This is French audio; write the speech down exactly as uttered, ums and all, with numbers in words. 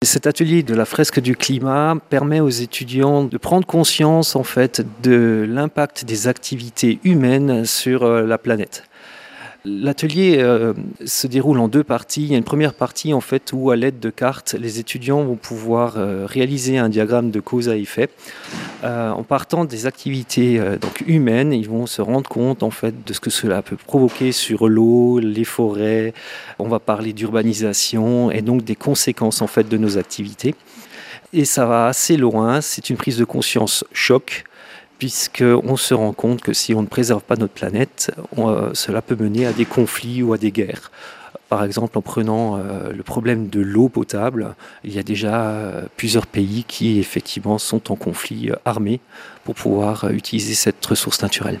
Cet atelier de la fresque du climat permet aux étudiants de prendre conscience en fait de l'impact des activités humaines sur euh, la planète. L'atelier euh, se déroule en deux parties. Il y a une première partie en fait où à l'aide de cartes, les étudiants vont pouvoir euh, réaliser un diagramme de cause à effet. Euh, en partant des activités euh, donc humaines, ils vont se rendre compte en fait de ce que cela peut provoquer sur l'eau, les forêts. On va parler d'urbanisation et donc des conséquences en fait de nos activités. Et ça va assez loin. C'est une prise de conscience choc, puisqu'on se rend compte que si on ne préserve pas notre planète, on, euh, cela peut mener à des conflits ou à des guerres. Par exemple, en prenant euh, le problème de l'eau potable, il y a déjà euh, plusieurs pays qui effectivement sont en conflit euh, armé pour pouvoir euh, utiliser cette ressource naturelle.